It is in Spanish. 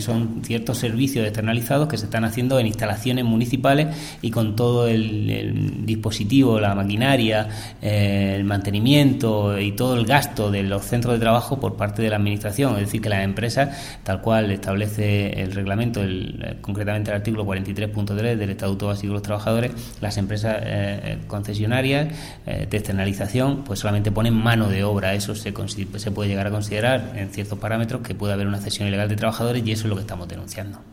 Son ciertos servicios externalizados que se están haciendo en instalaciones municipales y con todo el dispositivo, la maquinaria, el mantenimiento y todo el gasto de los centros de trabajo por parte de la Administración. Es decir, que las empresas, tal cual establece el reglamento, concretamente el artículo 43.3 del Estatuto Básico de los Trabajadores, las empresas concesionarias de externalización pues solamente ponen mano de obra. Eso se puede llegar a considerar en ciertos parámetros que puede haber una cesión ilegal de trabajadores, y eso es lo que estamos denunciando.